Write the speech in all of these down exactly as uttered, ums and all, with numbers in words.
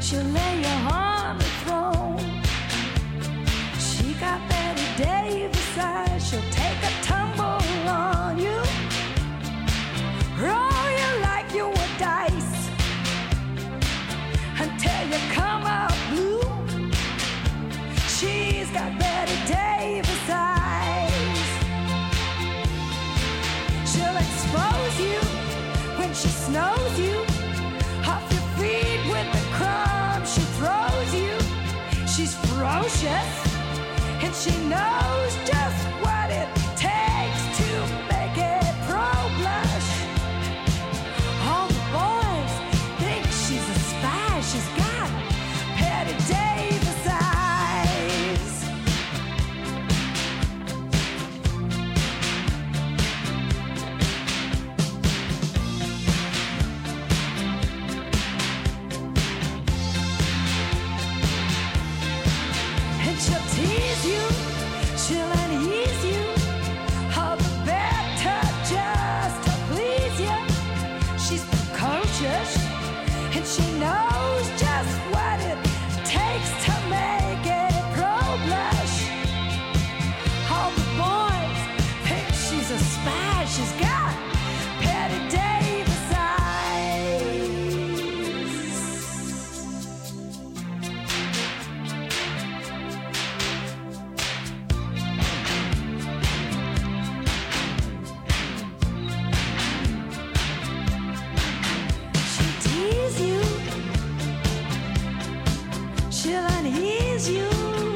she'll lay you on the throne. She got Betty Davis eyes, she'll take a tumble on you, roll you like you were dice until you come out blue. She's got Betty Davis eyes. She'll expose you when she snows you off your feet with the crumbs she throws you. She's ferocious and she knows just what it takes to make a pro blush. All the boys think she's a spy. She's got Betty Davis eyes. And she'll tease you, she'll unease you, all the better just to please you. She's precocious and she knows just what it takes to make a pro blush. All the boys think she's a spy. She's got Betty Davis eyes. She'll tease you, she'll unease you,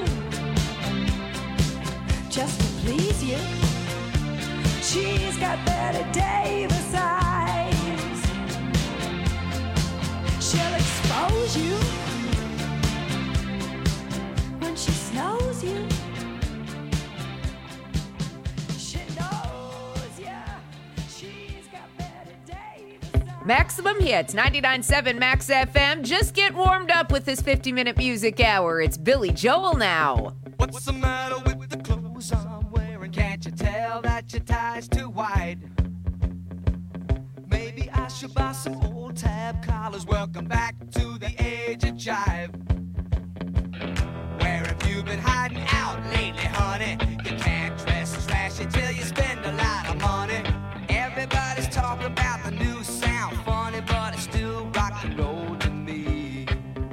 just to please you. She's got Betty Davis eyes. She'll expose you when she snows you. She knows ya. She's got Betty Davis eyes. Maximum Hits, ninety-nine point seven Max F M. Just get warmed up with this fifty-minute music hour. It's Billy Joel now. What's the matter with the clothes I'm wearing? Can't you tell that your tie's too wide? Maybe I should buy some old tab collars. Welcome back to the age of jive. Where have you been hiding out lately, honey? You can't dress trashy till you spend a lot of money. Everybody's talking about the new sound, funny, but it's still rock and roll to me.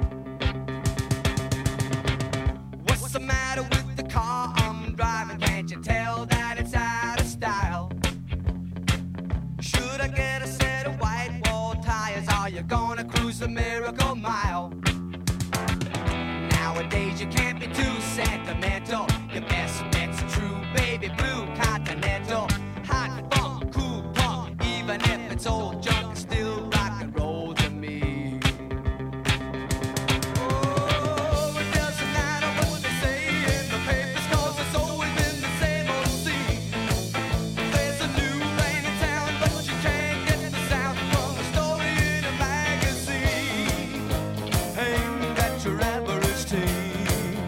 What's the matter with the car I'm driving? Can't you tell that it's out of style? Should I get a set of white wall tires? Are you gonna cruise the Miracle Mile? Nowadays you can't be too sentimental. Your best bet's a true baby blue Continental. Hot funk, cool punk, even if it's old junk, it's still rock and roll to me. Oh, it doesn't matter what they say in the papers, 'cause it's always been the same old scene. There's a new rain in town, but you can't get the sound from a story in a magazine aimed at your average teen.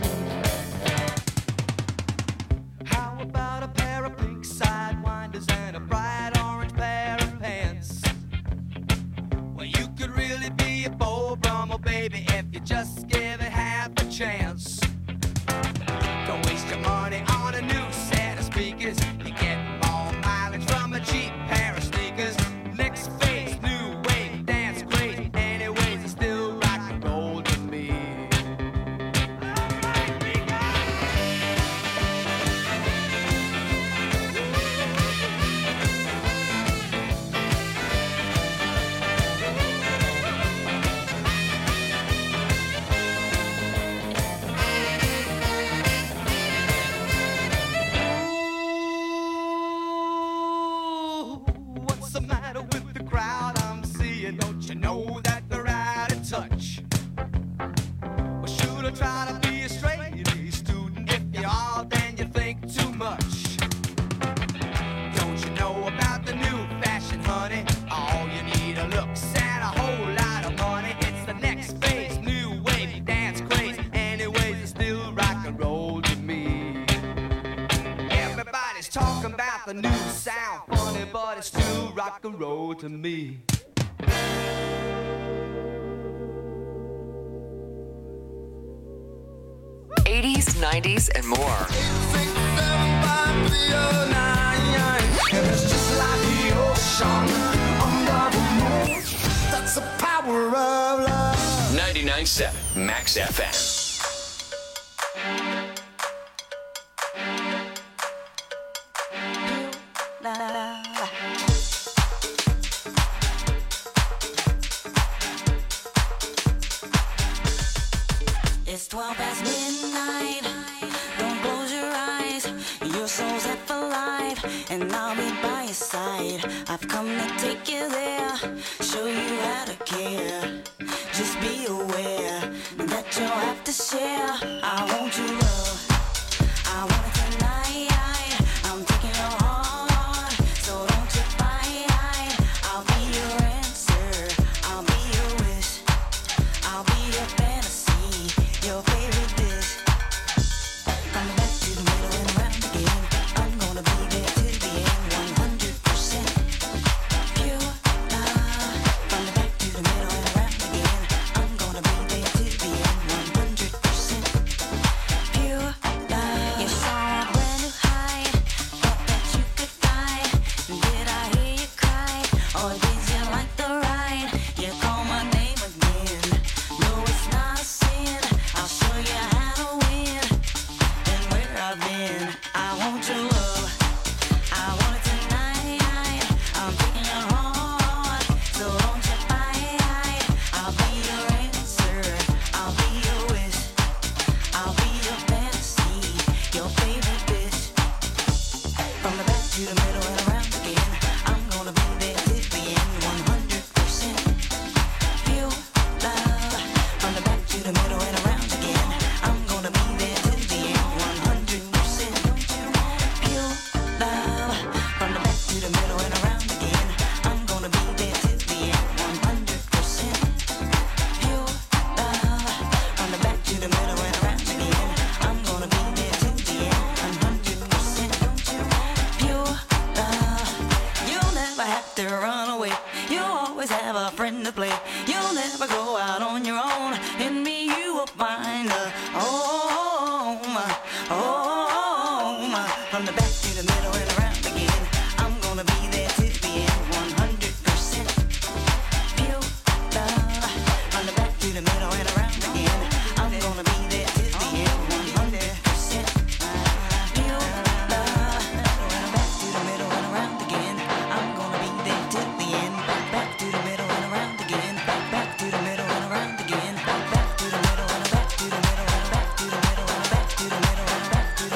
How about a pair of pink sidewinders and a bright orange pair of pants? Well, you could really be a Beau Brummel, baby, if you just give it half a chance. Don't waste your money on a new set of speakers. You get more mileage from a cheap pair of sneakers. Next phase, new wave, dance crazy. Anyways, it's still rock and roll to me. Ooh, what's the matter with the crowd I'm seeing? Don't you know that they're out of touch? Well, should I try to be a straight A student? If you are, then you think too much. Don't you know about the new fashion, honey? All you need are looks and a whole lot of money. It's the next phase, new wave, dance craze. Anyways, it's still rock and roll to me. Everybody's talking about the new sound, funny, but it's still rock and roll. roll to me. eighties, nineties, and more. And it's just like the ocean under the moon. That's the power of love. ninety-nine point seven Max F M. La, la, la. It's twelve past midnight. Don't close your eyes. Your soul's set for life, and I'll be by your side. I've come to take you there, show you how to care. Just be aware that you'll have to share. I want your love. I want it tonight. I'm taking your heart, so don't you fight. I'll be your answer. I'll be your wish. I'll be your fantasy, your favorite dish. From the back to the middle and around again. I'm gonna be there till the end, one hundred percent pure love. From the back to the middle and around again. I'm gonna be there till the end, one hundred percent pure love. You saw a brand new high, thought that you could fly. Did I hear you cry, or did you like the ride? You call my name again. No, it's not a sin. I'll show you how to win and where I've been. I want your love. I want it tonight. I'm taking your heart, so don't you fight. I'll be your answer. I'll be your wish. I'll be your fantasy, your favorite dish. From the back to the middle and around again. I'm gonna be there till the end, one hundred percent pure love. From the back to the middle and around again. I'm gonna be there till the end, one hundred percent pure love. From the back to the middle and around again. I'm gonna be there till the end, one hundred percent pure love. From the back to the middle and around again. I'm gonna be there till the end, one hundred percent pure love. You'll never have to run away. You'll always have a friend to play. You'll never go out on your own. In me you will find a home, home. From the back to the middle and around again. I'm gonna be there till the end, one hundred percent pure love. From the back to the middle and around again. I'm gonna be there till the end, one hundred percent pure love. From the back to the middle and around again. I'm gonna be there till the end. Back to the middle and around again. Back to the middle and around again. Back to the middle and back to the middle and back to the middle and back to the middle and back to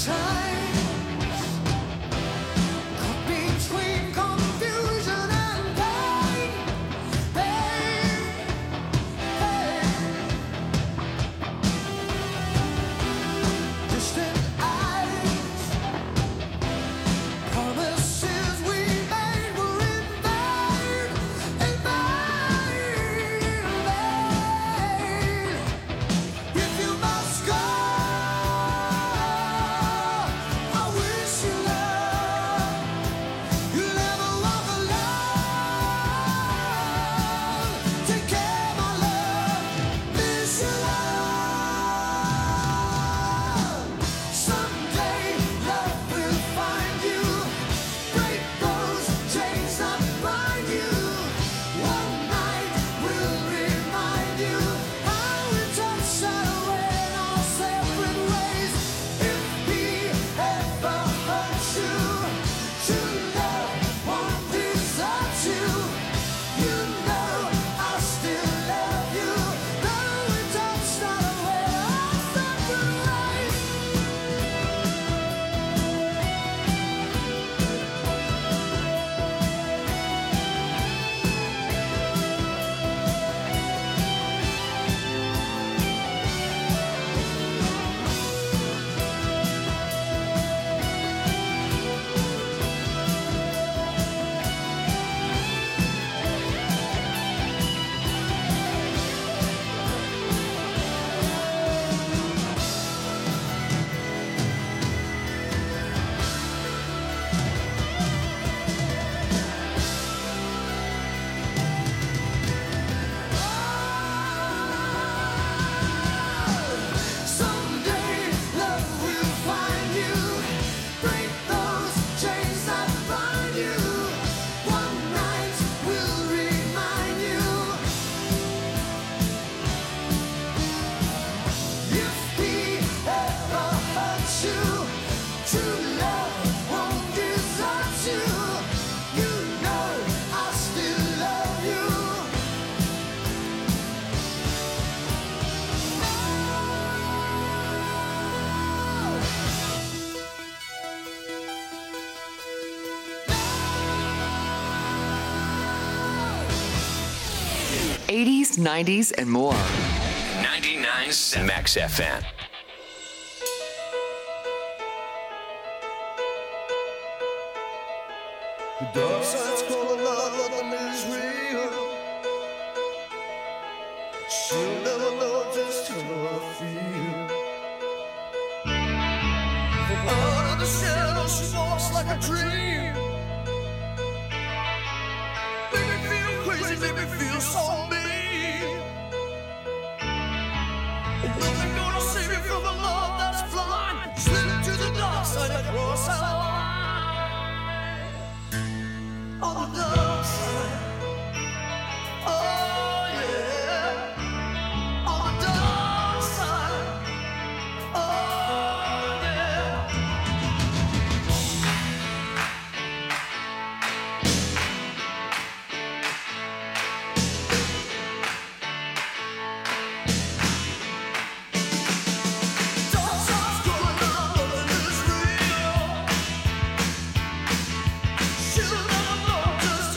eighties, nineties, and more. ninety-nine point seven Max F M. The dark side's calling out, nothing is real. She'll never know just how I feel. From out of the shadow, she walks like a dream. Make me feel crazy, make me feel so mean. Nothing gonna save me from the love that's blind. Slip to the dark side and cross our line. On the dark side. Oh yeah. On the dark side. Oh yeah. Dark side's going on, nothing is real. She'll never know just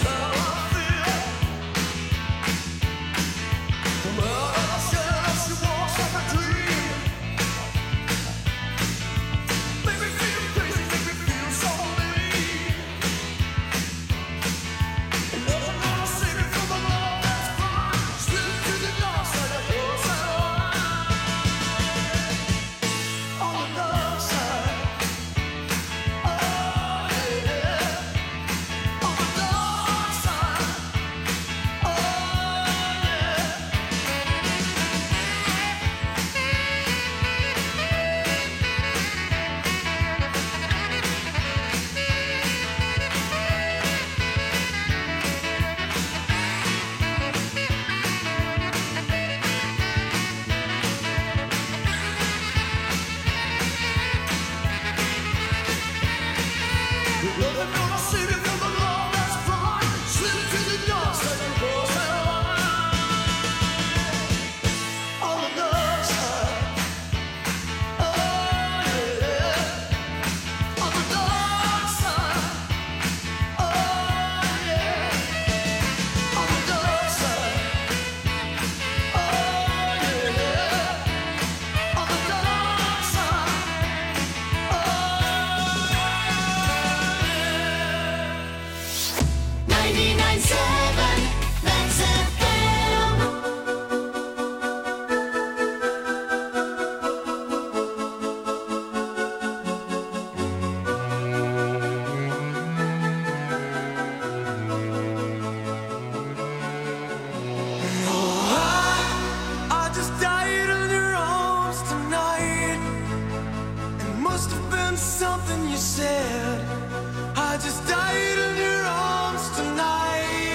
must have been something you said. I just died in your arms tonight.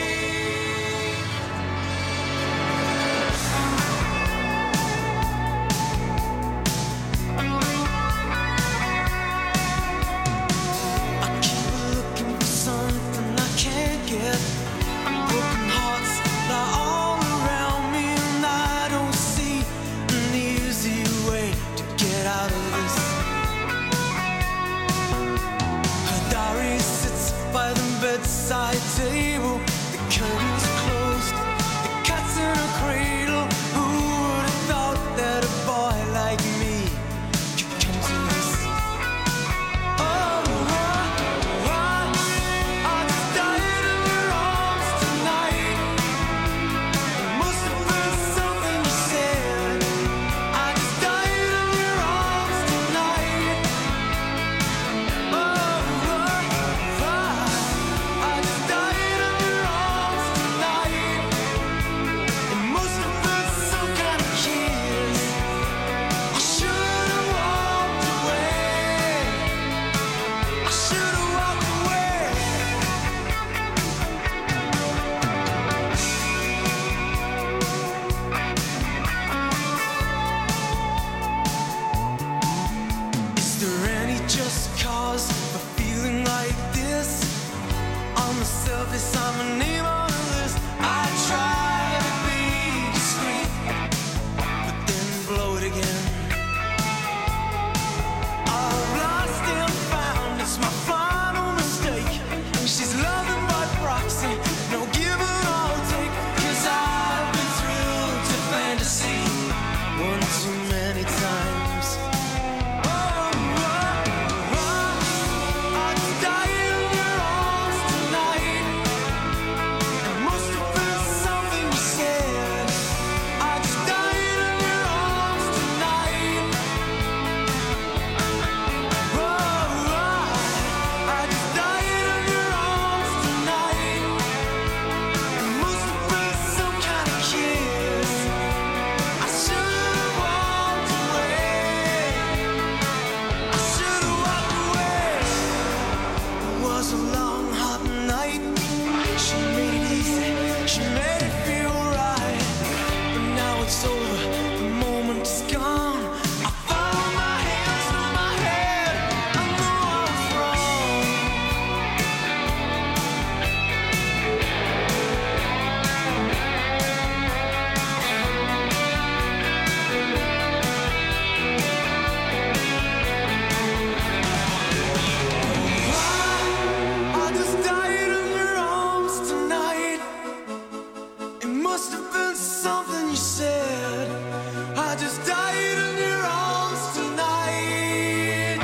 I keep looking for something I can't get. Broken hearts lie all around me, and I don't see an easy way to get out of this. Her diary sits by the bedside table. The curtains closed, the cat's in a cradle. Who would have thought that a boy like me could come to this? Oh, I, I, I just died in your arms tonight. It must have been something you said. I just died in your arms tonight. Oh, I, I just died in your arms tonight. It must have been some kind of kiss. I should have walked away. I should have walked away. Is there any just cause for feeling like this? On the surface, I'm a name on a list. I try to be discreet, but then blow it again. I've lost and found, it's my final mistake. She's loving by proxy, no give and I'll take. 'Cause I've been thrilled to fantasy one too many times. Oh, oh, oh, I just died in your arms tonight. It must have been something you said. I just died in your arms tonight. Oh, I, I just died in your arms tonight. It must have been some kind of kiss. I should have walked away. I should have walked away. It was a long, hot night. She made it easy. She made it feel right. But now it's over. The moment is gone. I found my hands on my head. I know I was wrong. I just died in your arms tonight. It must have been something you said. I just died in your arms tonight.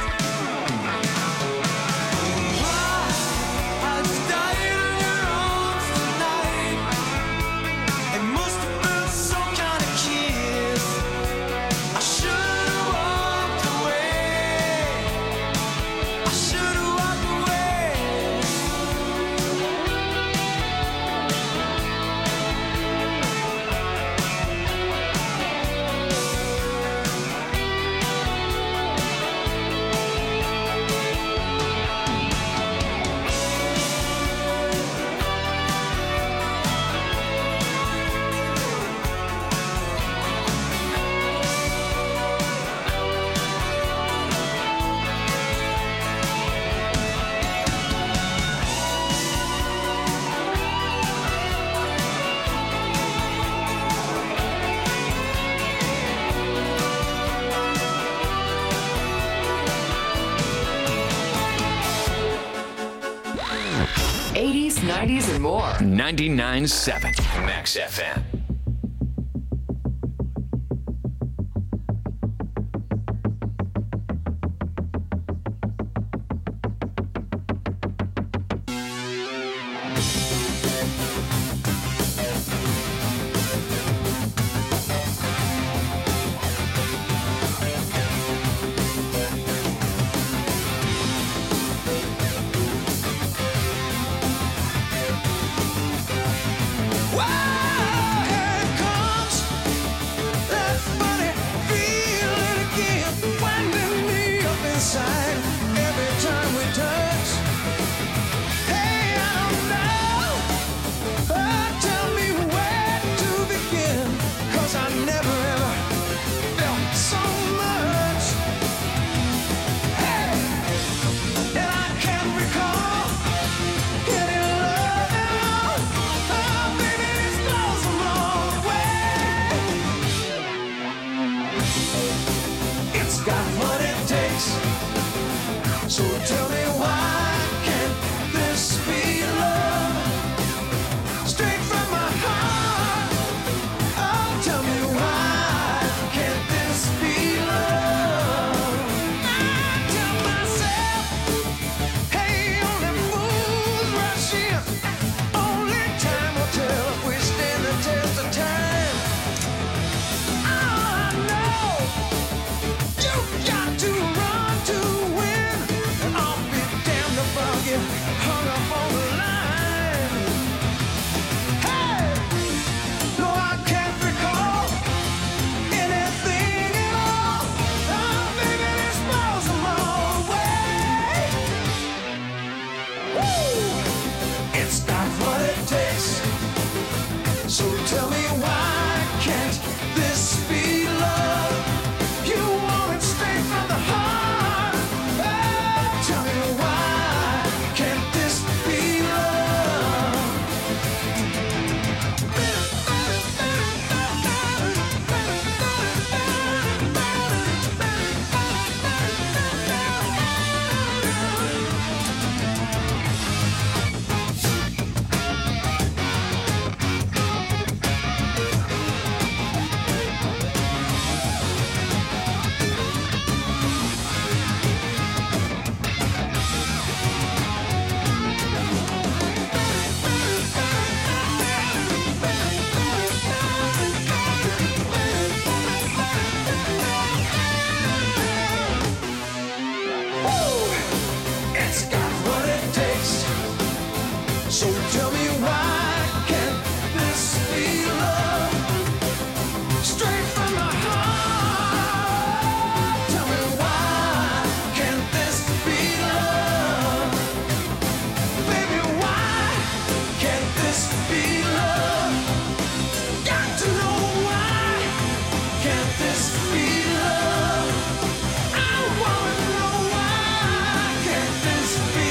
I just died in your arms tonight. It must have been some kind of kiss. I should have walked away. I should have walked away. eighties, nineties, and more. ninety-nine point seven Max F M. Whoa! So tell me why can't this be love? Straight from my heart. Oh, tell me why can't this be love? I tell myself, hey, only fools rush in. Only time will tell if we stand the test of time. I know you got to run to win. I'll be damned if I'll get hung up on the line. Hey, no, I can't recall anything at all. Oh, baby, this blows them all away. Woo! It's got what it takes. So tell me why can't this be love? You want it straight from the heart. Oh, tell me why can't this be love? It's got what it takes. So tell me why can't this be love? Straight from my heart. Tell me why can't this be love? Baby, why can't this be love? Got to know why can't this be love? I wanna know why can't this be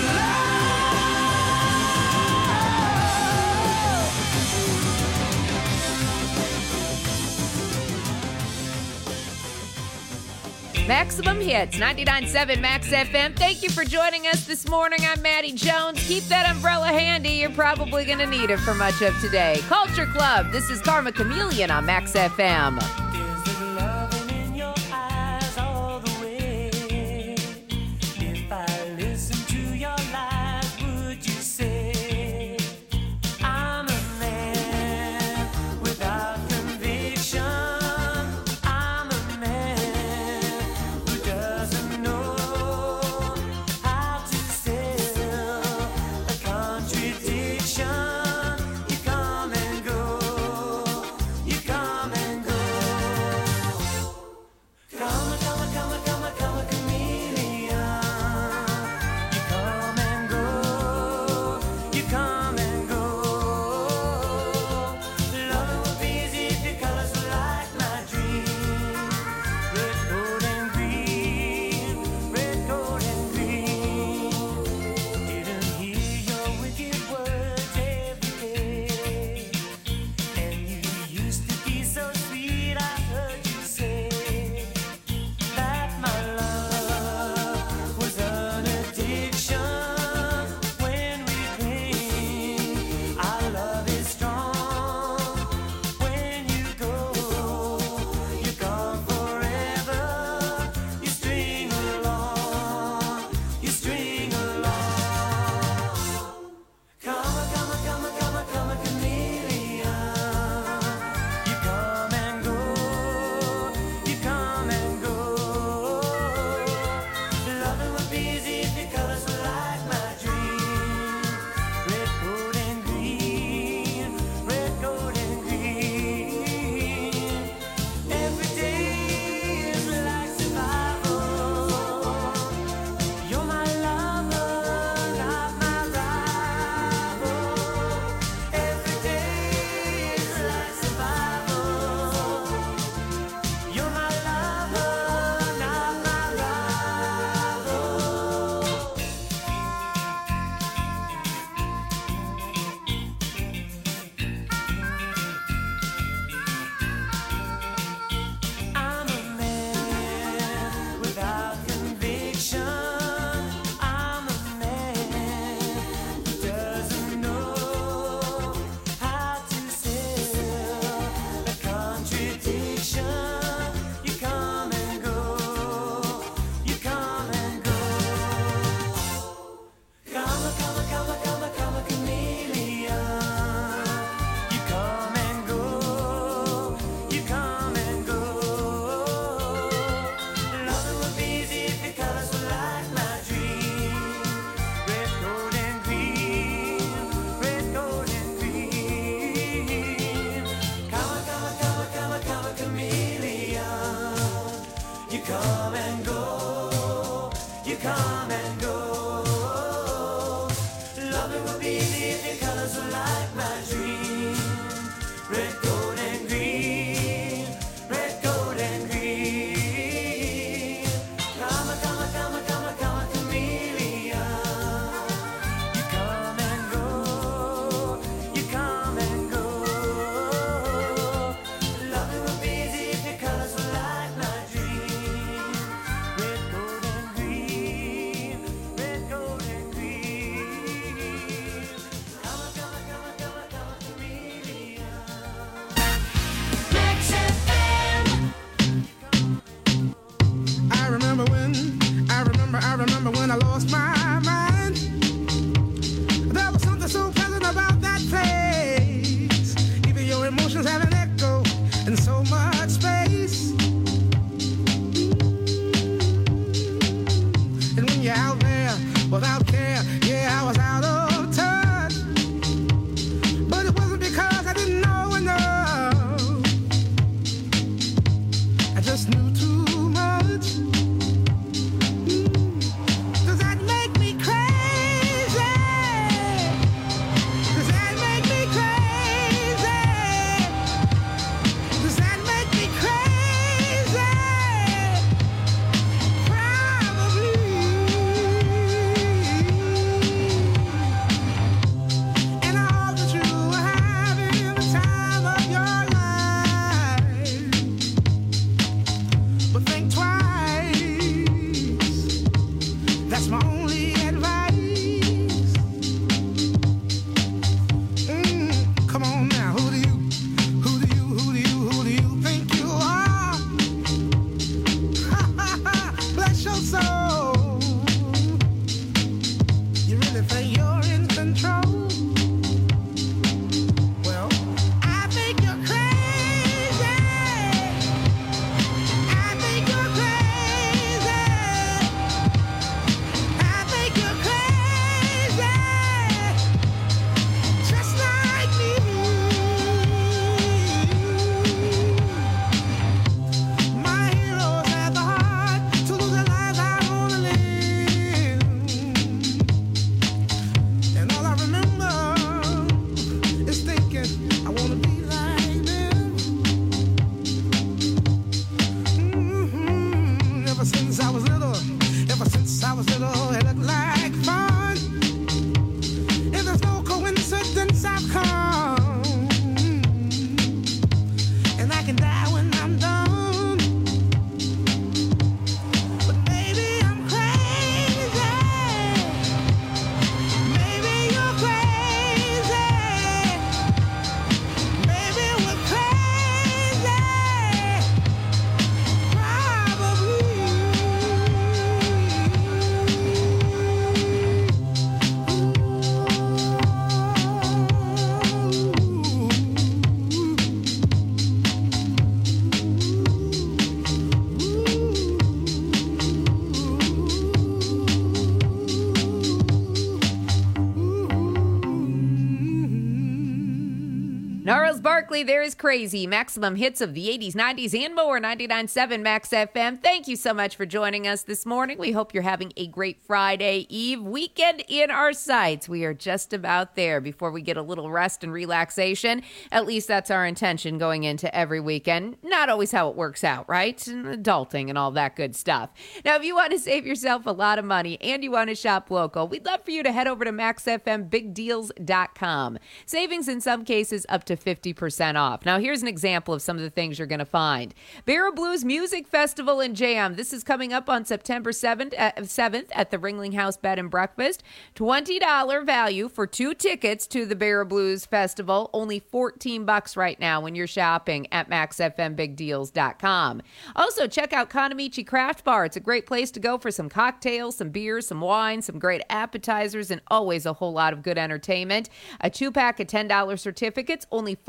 Maximum Hits, ninety-nine point seven Max F M. Thank you for joining us this morning. I'm Maddie Jones. Keep that umbrella handy. You're probably going to need it for much of today. Culture Club. This is Karma Chameleon on Max F M. Is there loving in your eyes all the way? If I listen to your lies, would you say I'm a man without conviction? I'm a man who doesn't know how to sell a contradiction. You come and go, you come and go. come and go. Loving would be easy if your colors were like my dream. Red, gold, and green. Red, gold, and green. Come a, come a, come a, come a, come a chameleon. You come and go. You come and go. Loving would be easy if your colors were like my dream. Red, gold, and green. Red, gold, and green. Come a, come a, come a, come a, come a chameleon. Max F M. I remember when, I remember, I remember when I lost my mind. There was something so pleasant about that place. Even your emotions have an echo in so much space. And when you're out there without care, yeah, I was out of touch. But it wasn't because I didn't know enough. I just knew too much. Does that make me crazy? Does that make me crazy? Does that make me crazy? Probably. And I hope that you are having the time of your life. But think twice. That's my only advice. Mm, come on now, who do you, who do you, who do you, who do you think you are? Ha ha ha, bless your soul. You really think you're in control? Well, I think you're crazy. I think you're crazy. I think you're crazy. Just like me. My heroes had the heart to lose their lives out on the limb. And all I remember is thinking, I wanna be like them. Mhm. Ever since I was little, ever since I was little, it looked like fun. And there's no coincidence I've come. And I can die when I'm done. But maybe I'm crazy. Maybe you're crazy. Maybe we're crazy. Gnarls Barkley, there is crazy. Maximum hits of the eighties, nineties, and more. ninety-nine point seven Max F M. Thank you so much for joining us this morning. We hope you're having a great Friday Eve weekend in our sights. We are just about there before we get a little rest and relaxation. At least that's our intention going into every weekend. Not always how it works out, right? And adulting and all that good stuff. Now, if you want to save yourself a lot of money and you want to shop local, we'd love for you to head over to max f m big deals dot com. Savings in some cases up to fifty percent off. Now, here's an example of some of the things you're going to find. Barra Blues Music Festival and Jam. This is coming up on September seventh, uh, seventh at the Ringling House Bed and Breakfast. twenty dollars value for two tickets to the Barra Blues Festival. Only fourteen bucks right now when you're shopping at max f m big deals dot com. Also, check out Kanamichi Craft Bar. It's a great place to go for some cocktails, some beers, some wine, some great appetizers, and always a whole lot of good entertainment. A two-pack of ten dollars certificates, only fourteen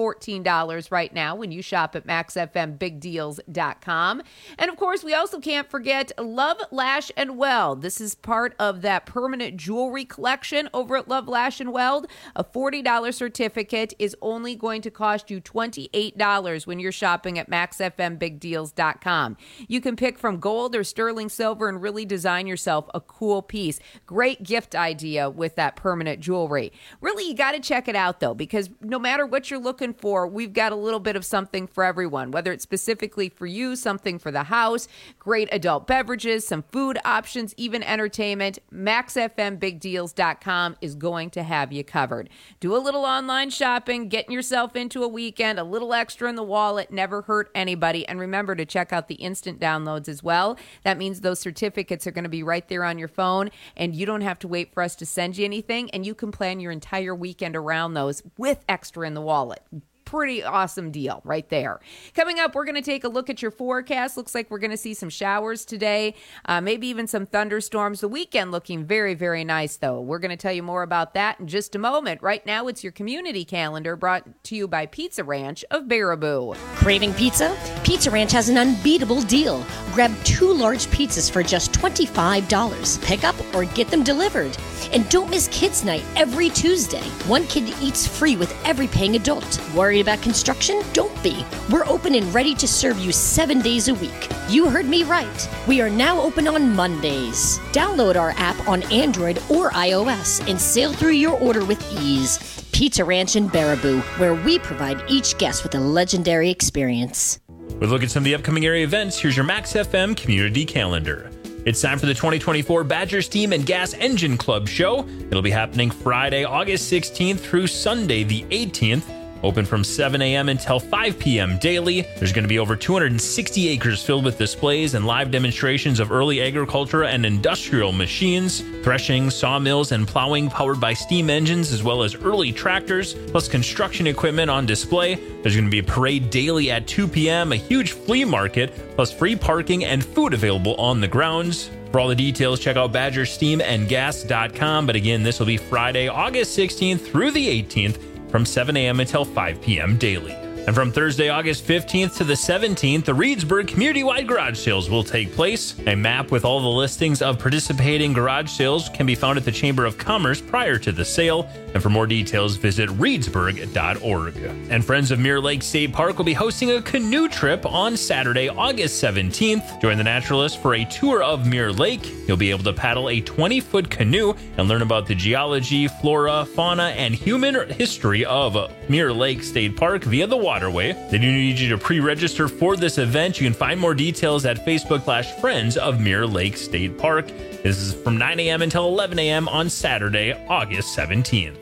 fifteen dollars right now when you shop at max f m big deals dot com. And of course, we also can't forget Love, Lash, and Weld. This is part of that permanent jewelry collection over at Love, Lash, and Weld. A forty dollars certificate is only going to cost you twenty-eight dollars when you're shopping at max f m big deals dot com. You can pick from gold or sterling silver and really design yourself a cool piece. Great gift idea with that permanent jewelry. Really, you got to check it out, though, because no matter what you're looking for, we've got a little bit of something for everyone, whether it's specifically for you, something for the house, great adult beverages, some food options, even entertainment. max f m big deals dot com is going to have you covered. Do a little online shopping, getting yourself into a weekend, a little extra in the wallet, never hurt anybody. And remember to check out the instant downloads as well. That means those certificates are going to be right there on your phone, and you don't have to wait for us to send you anything, and you can plan your entire weekend around those with extra in the wallet. Pretty awesome deal right there. Coming up, we're going to take a look at your forecast. Looks like we're going to see some showers today, uh, maybe even some thunderstorms. The weekend looking very, very nice, though. We're going to tell you more about that in just a moment. Right now, it's your community calendar brought to you by Pizza Ranch of Baraboo. Craving pizza? Pizza Ranch has an unbeatable deal. Grab two large pizzas for just twenty-five dollars. Pick up or get them delivered. And don't miss Kids Night every Tuesday. One kid eats free with every paying adult. Worried about construction? Don't be. We're open and ready to serve you seven days a week. You heard me right. We are now open on Mondays. Download our app on Android or iOS and sail through your order with ease. Pizza Ranch in Baraboo, where we provide each guest with a legendary experience. With a look at some of the upcoming area events, here's your Max F M community calendar. It's time for the twenty twenty-four Badger Steam and Gas Engine Club Show. It'll be happening Friday, August sixteenth through Sunday, the eighteenth. Open from seven a.m. until five p.m. daily. There's going to be over two hundred sixty acres filled with displays and live demonstrations of early agriculture and industrial machines, threshing, sawmills, and plowing powered by steam engines, as well as early tractors, plus construction equipment on display. There's going to be a parade daily at two p.m., a huge flea market, plus free parking and food available on the grounds. For all the details, check out badger steam and gas dot com. But again, this will be Friday, August sixteenth through the eighteenth, from seven a.m. until five p.m. daily. And from Thursday, August fifteenth to the seventeenth, the Reedsburg Community-Wide Garage Sales will take place. A map with all the listings of participating garage sales can be found at the Chamber of Commerce prior to the sale. And for more details, visit reedsburg dot org. And Friends of Mirror Lake State Park will be hosting a canoe trip on Saturday, August seventeenth. Join the naturalist for a tour of Mirror Lake. You'll be able to paddle a twenty-foot canoe and learn about the geology, flora, fauna, and human history of Mirror Lake State Park via the waterway. They do need you to pre-register for this event. You can find more details at Facebook slash Friends of Mirror Lake State Park. This is from nine a.m. until eleven a.m. on Saturday, August seventeenth.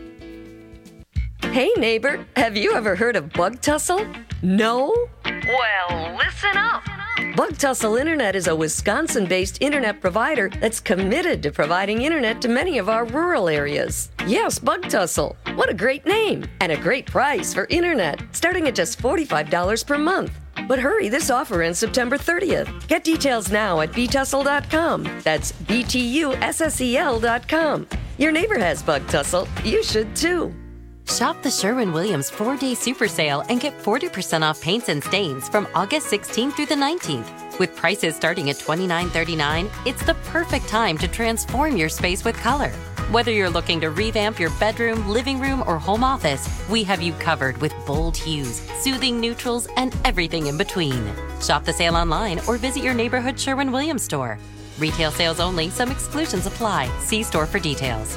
Hey neighbor, have you ever heard of Bug Tussle? No? Well, listen up. Bug Tussle Internet is a Wisconsin-based internet provider that's committed to providing internet to many of our rural areas. Yes, Bug Tussle. What a great name and a great price for internet, starting at just forty-five dollars per month. But hurry, this offer ends September thirtieth. Get details now at b tussle dot com. That's B T U S S E L dot com. Your neighbor has Bug Tussle. You should too. Shop the Sherwin-Williams four-day super sale and get forty percent off paints and stains from August sixteenth through the nineteenth. With prices starting at twenty-nine thirty-nine, it's the perfect time to transform your space with color. Whether you're looking to revamp your bedroom, living room, or home office, we have you covered with bold hues, soothing neutrals, and everything in between. Shop the sale online or visit your neighborhood Sherwin-Williams store. Retail sales only. Some exclusions apply. See store for details.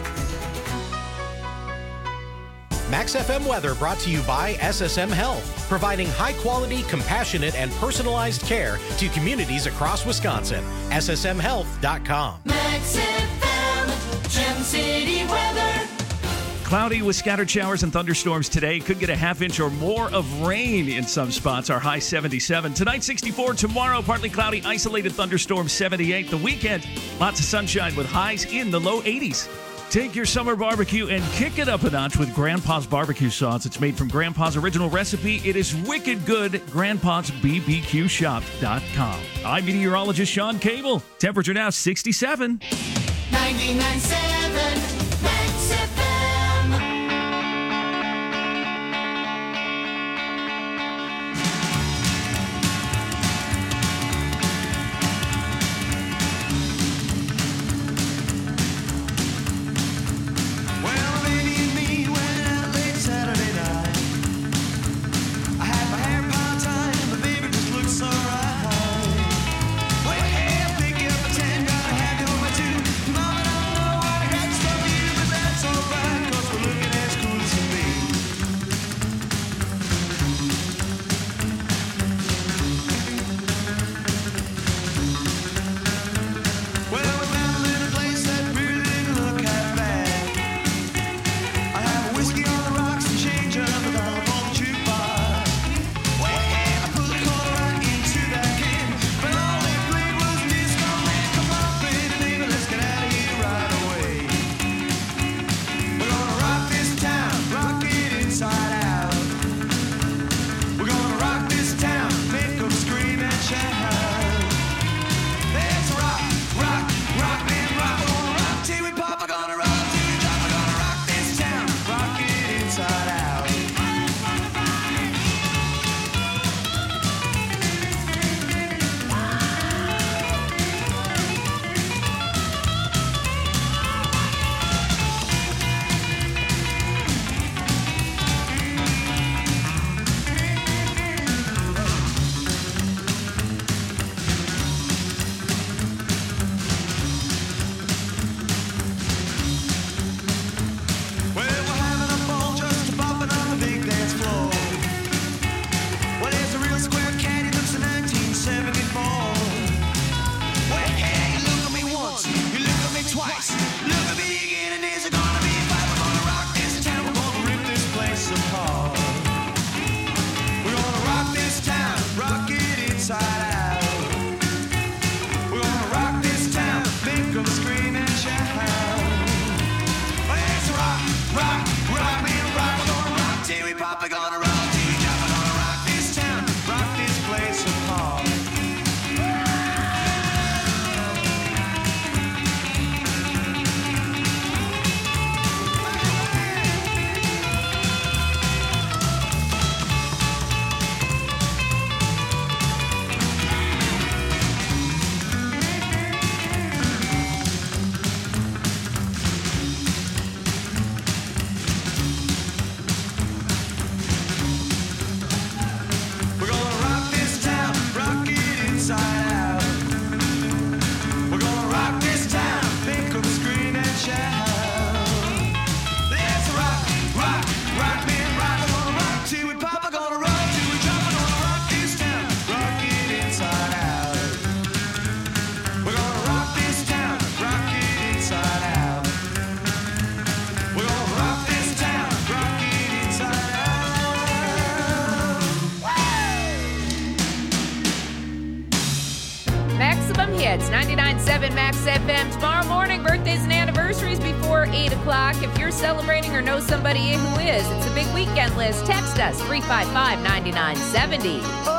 Max F M weather brought to you by S S M Health, providing high-quality, compassionate, and personalized care to communities across Wisconsin. S S M health dot com. Max F M, Gem City weather. Cloudy with scattered showers and thunderstorms today. Could get a half inch or more of rain in some spots. Our high seventy-seven. Tonight sixty-four. Tomorrow partly cloudy, isolated thunderstorms seventy-eight. The weekend, lots of sunshine with highs in the low eighties. Take your summer barbecue and kick it up a notch with Grandpa's barbecue sauce. It's made from Grandpa's original recipe. It is wicked good. Grandpa's B B Q shop dot com. I'm meteorologist Sean Cable. Temperature now sixty-seven. ninety-nine point seven Max F M. make 'em scream and shout. Let's rock, rock, rock, me rock. We're gonna rock till we pop. We're gonna rock till we drop. We're gonna rock this town, rock this place apart. We're gonna rock this town, rock it inside out. We're gonna rock this town, make 'em scream and shout. Let's rock, rock, rock me rock. We're gonna rock till we pop. We're gonna rock till we drop. We're gonna rock this town, rock it inside out. We're gonna rock this town, rock it inside out. We're gonna rock this town, rock it inside out. Maximum Hits, ninety-nine point seven Max F M. Tomorrow morning, birthdays and anniversaries before eight o'clock. If you're celebrating or know somebody who is, it's a big weekend list. Text us, three five five, nine nine seven zero.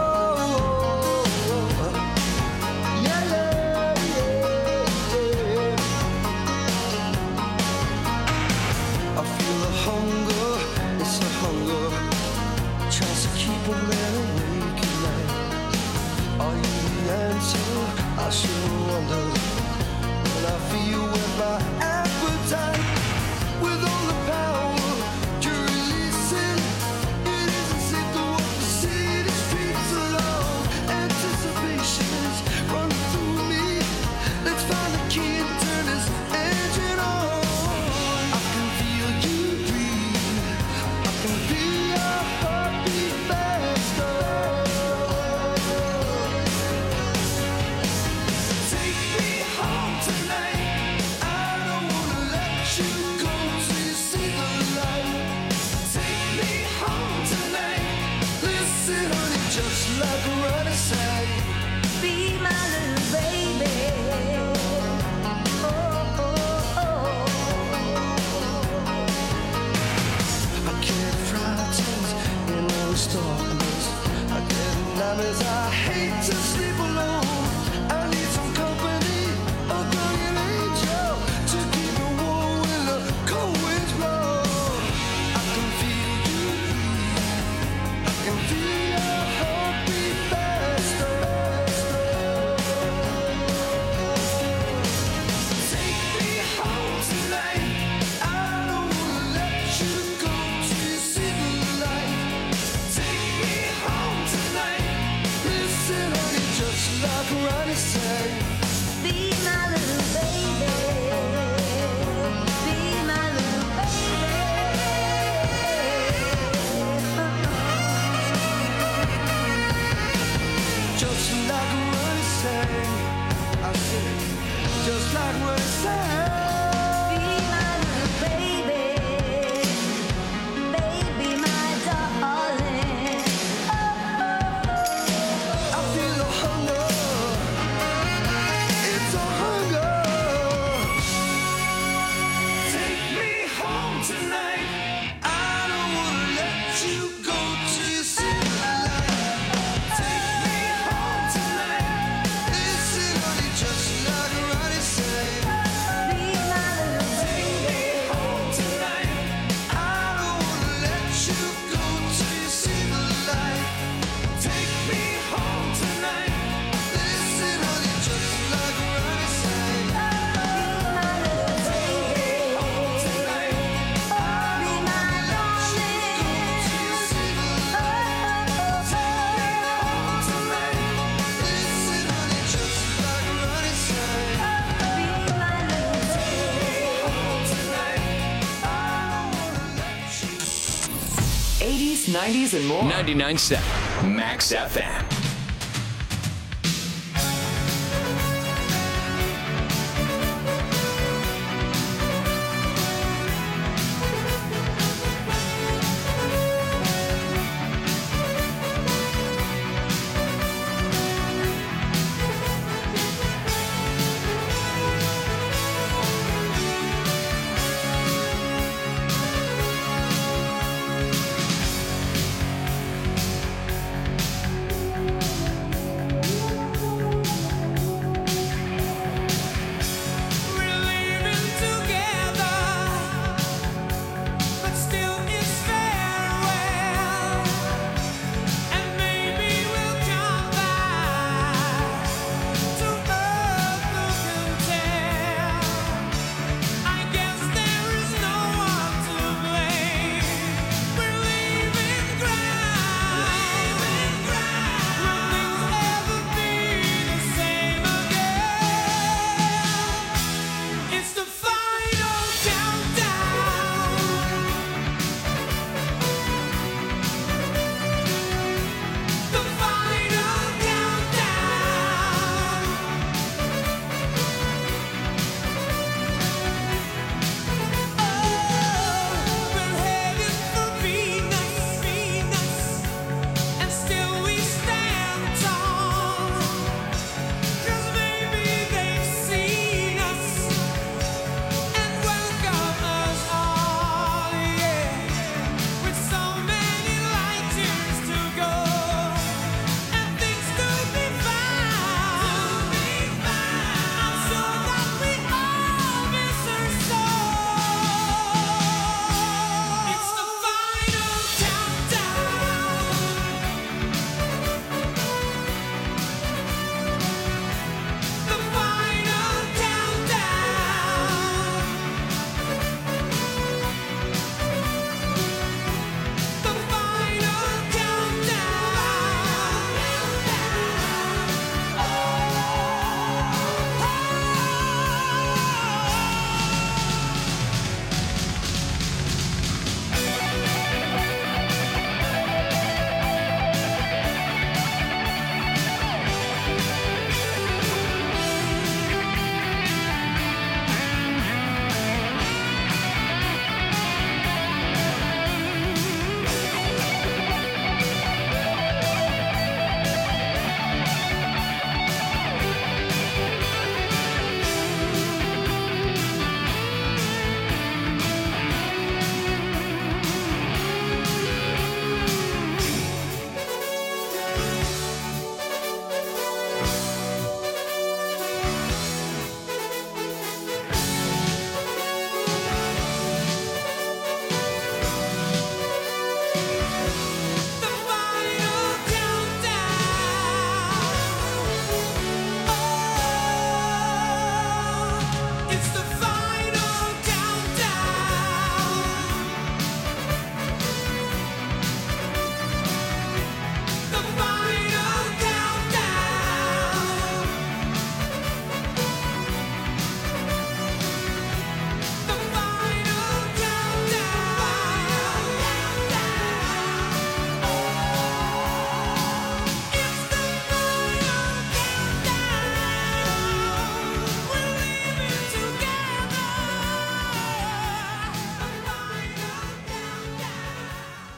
I feel a hunger, it's a hunger, tries to keep a man awake at night. Are you the answer? I sure wonder. When I feel with my appetite, with all the power to release it, it isn't safe to walk the city streets alone. Anticipation's running through me. Let's find the key and turn this engine on. I can feel you breathe. I can feel your heartbeat faster. Take me home tonight. I don't wanna let you go till you see the light. Take me home tonight. Listen, honey, just like Ronnie said, be my little baby. Oh, oh, oh. I get frightened in all this darkness. I get nightmares. I hate to sleep alone. I need some company, a guardian angel to keep me warm when the cold winds blow. I can feel you breathe. I can feel your heartbeat faster. Take me home tonight. I don't wanna let you go till you see the light. Take me home tonight. Listen, honey, just like Ronnie said, be my little baby. Be my little baby. Just like Ronnie said, I said, just like Ronnie said, be my little baby. Baby, my darling. I feel a hunger. It's a hunger. Take me home tonight. I don't wanna let you go till you see the light. Take me home tonight. Listen, honey, just like Ronnie said, be my little baby. Take me home tonight. I don't wanna let you go till you see the light. Take me home tonight. Listen, honey, just like Ronnie said, be my little baby. Home tonight. I don't wanna let you go till you see the light. Take me home tonight. Listen, honey, just like Ronnie said, be my little baby. Home tonight. I don't wanna let you. eighties, nineties, and more. ninety-nine point seven Max F M.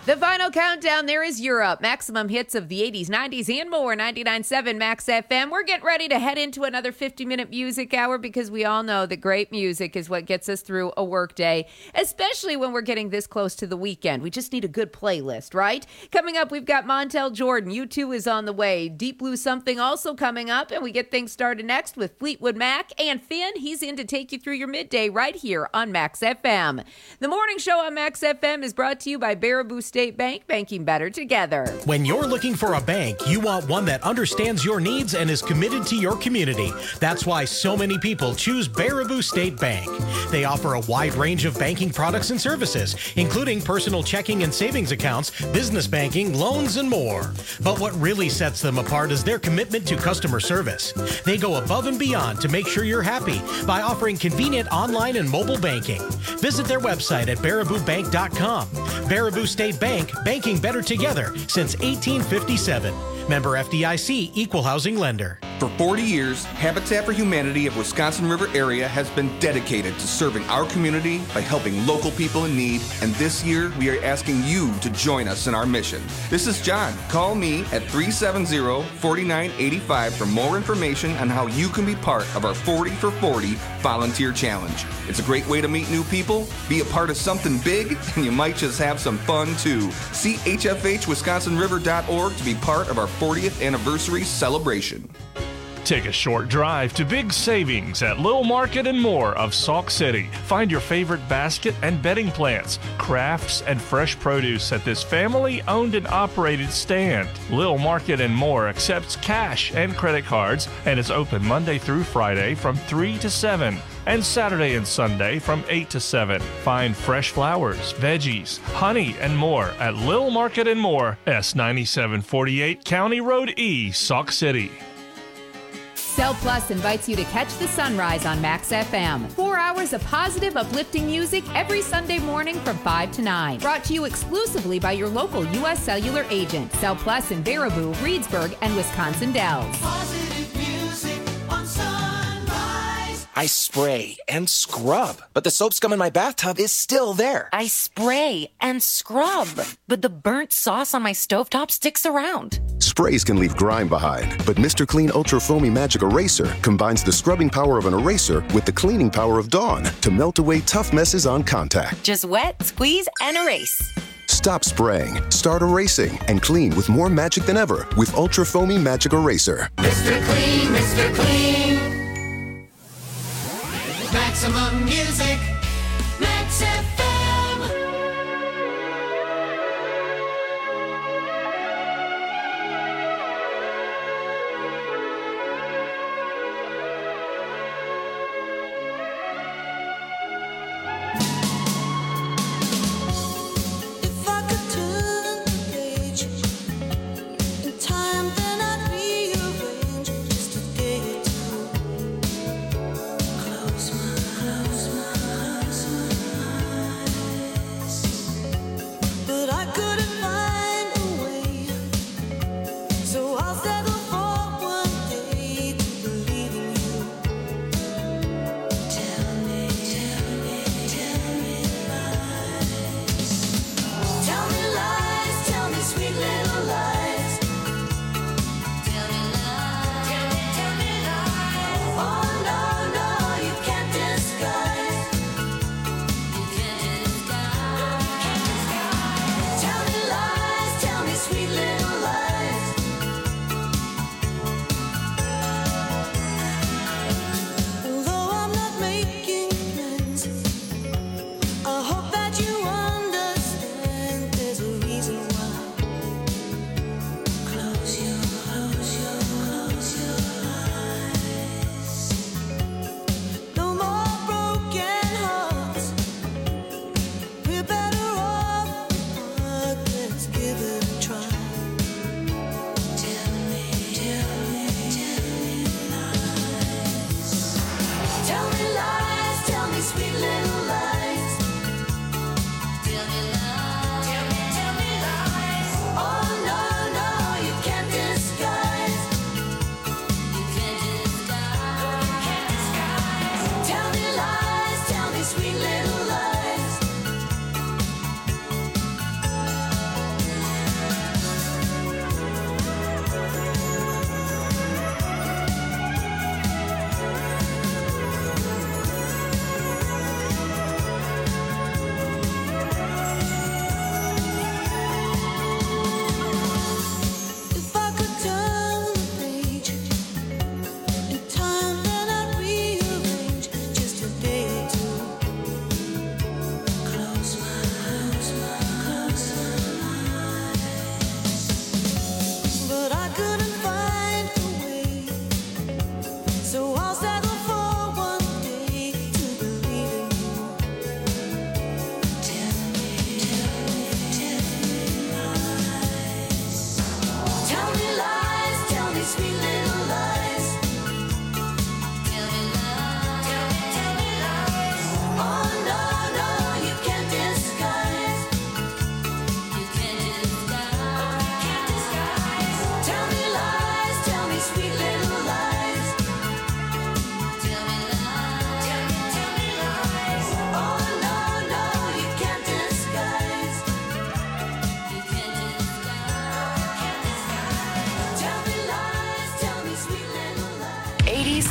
The final countdown, there is Europe. Maximum hits of the eighties, nineties, and more. ninety-nine point seven Max F M. We're getting ready to head into another fifty-minute music hour because we all know that great music is what gets us through a work day, especially when we're getting this close to the weekend. We just need a good playlist, right? Coming up, we've got Montel Jordan. U two is on the way. Deep Blue Something also coming up, and we get things started next with Fleetwood Mac. And Finn, he's in to take you through your midday right here on Max F M. The morning show on Max F M is brought to you by Baraboo State Bank, banking better together. When you're looking for a bank, you want one that understands your needs and is committed to your community. That's why so many people choose Baraboo State Bank. They offer a wide range of banking products and services, including personal checking and savings accounts, business banking, loans, and more. But what really sets them apart is their commitment to customer service. They go above and beyond to make sure you're happy by offering convenient online and mobile banking. Visit their website at baraboo bank dot com. Baraboo State Bank, banking better together since eighteen fifty-seven. Member F D I C, Equal Housing Lender. For forty years, Habitat for Humanity of Wisconsin River area has been dedicated to serving our community by helping local people in need, and this year we are asking you to join us in our mission. This is John. Call me at three seven zero, four nine eight five for more information on how you can be part of our forty for forty volunteer challenge. It's a great way to meet new people, be a part of something big, and you might just have some fun too. See H F H wisconsin river dot org to be part of our fortieth anniversary celebration. Take a short drive to big savings at Little Market and More of Sauk City. Find your favorite basket and bedding plants, crafts, and fresh produce at this family-owned and operated stand. Little Market and More accepts cash and credit cards and is open Monday through Friday from three to seven. And Saturday and Sunday from eight to seven. Find fresh flowers, veggies, honey, and more at Little Market and More, S ninety-seven forty-eight County Road E, Sauk City. Cell Plus invites you to catch the sunrise on Max F M. Four hours of positive, uplifting music every Sunday morning from five to nine. Brought to you exclusively by your local U S Cellular agent. Cell Plus in Baraboo, Reedsburg, and Wisconsin Dells. Positive music on Sunrise. I spray and scrub, but the soap scum in my bathtub is still there. I spray and scrub, but the burnt sauce on my stovetop sticks around. Sprays can leave grime behind, but Mister Clean Ultra Foamy Magic Eraser combines the scrubbing power of an eraser with the cleaning power of Dawn to melt away tough messes on contact. Just wet, squeeze, and erase. Stop spraying, start erasing, and clean with more magic than ever with Ultra Foamy Magic Eraser. Mister Clean, Mister Clean. Maximum music, Max F M. If I could turn the page in time, then I'd rearrange just to get to close my, close my, close my eyes.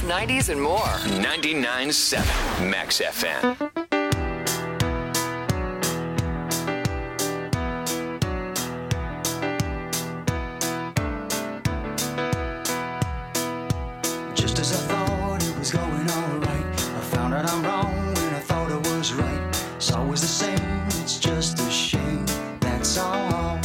nineties, and more. ninety-nine point seven Max F M. Just as I thought it was going all right, I found out I'm wrong when I thought I was right. It's always the same, it's just a shame, that's all.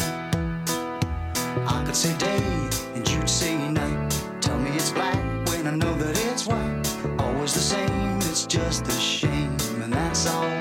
I could say day and you'd say night. Tell me it's black when I know that it's white. Always the same, it's just a shame, and that's all.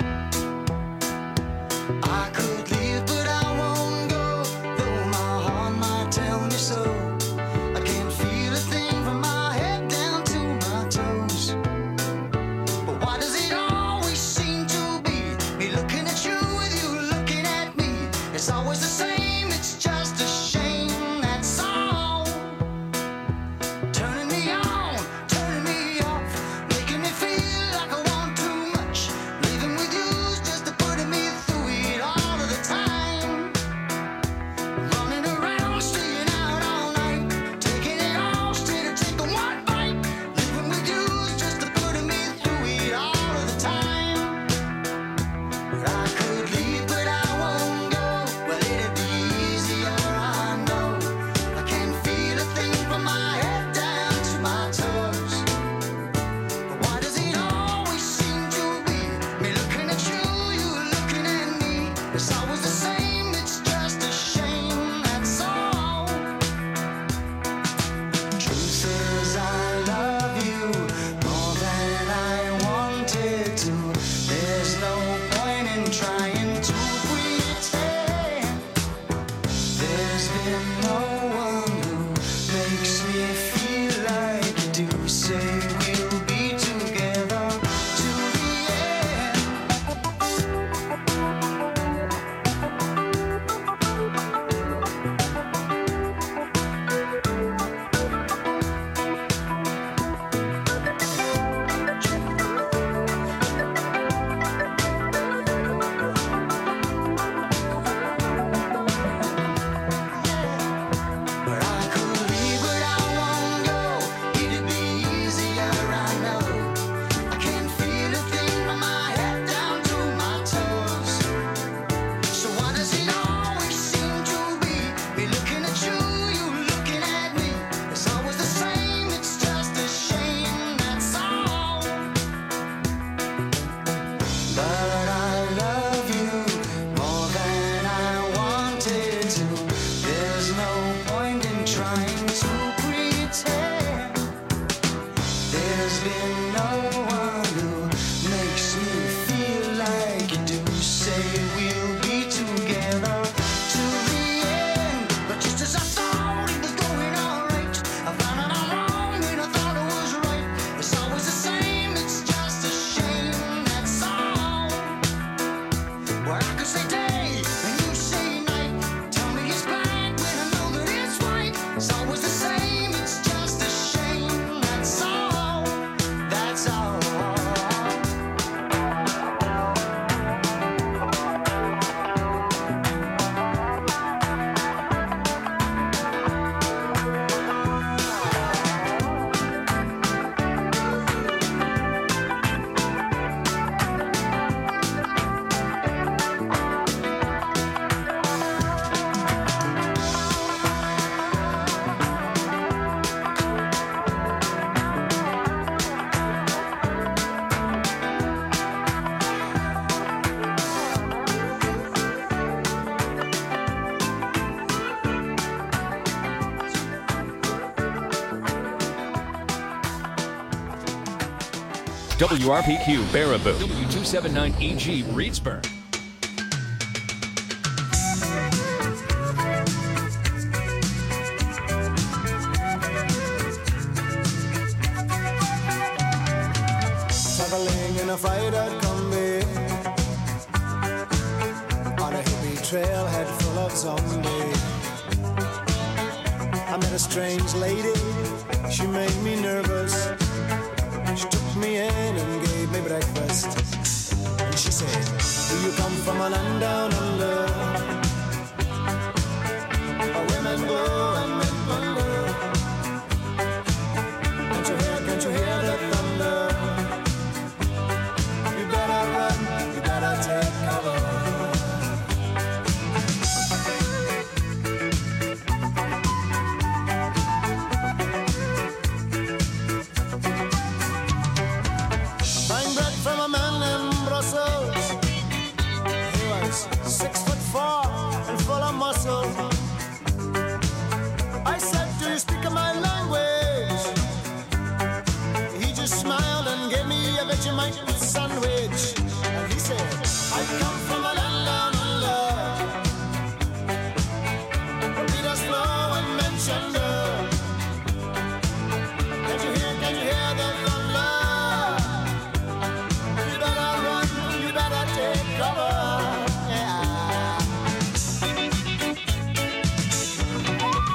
I could leave, but I won't go, though my heart might tell me so. I can't feel a thing from my head down to my toes. But why does it always seem to be me looking at you with you looking at me? It's always the same, it's just a shame, that's all. Turning me on, turning me off, making me feel like I want too much. Living with you's just to putting me through it all of the time. Running around, staying out all night, taking it all straight or taking one bite. Living with you's just to putting me through it all of the time. But I could leave, but I won't go. Well, it'd be easier, I know. I can't feel a thing from my head down to my toes. But why does it always seem to be me looking at you, you looking at me? It's always the same, it's just a shame, that's all. Truth is, I love you more than I wanted to. There's no point in trying to pretend. There's been no one who makes me feel like you do. Say we'll be together to the end. But I could leave, but I won't go. It'd be easier, I know. I can't feel a thing from my head down to my toes. So why does it always seem to be me looking at you, you looking at me? It's always the same, it's just a shame, that's all. But I love you more than I wanted to. There's no point in trying to pretend. There's been no one who makes me feel like you do. Say we'll be together to the end. But just as I thought it was going all right, I found out I'm wrong when I thought it was right. It's always the same, it's just a shame, that's all. Where I could say day and you say night. Tell me it's black when I know that it's white. It's always the same, it's just a shame, that's all. That's all. W R P Q Baraboo. W two seventy-nine E G Reedsburg. Traveling in a freighter combi on a hippie trailhead full of zombies. I met a strange lady, she made me nervous. She took me in and gave me breakfast. And she said, do you come from a land down under? Where women go and men wonder. Can't you hear, can't you hear the Come on.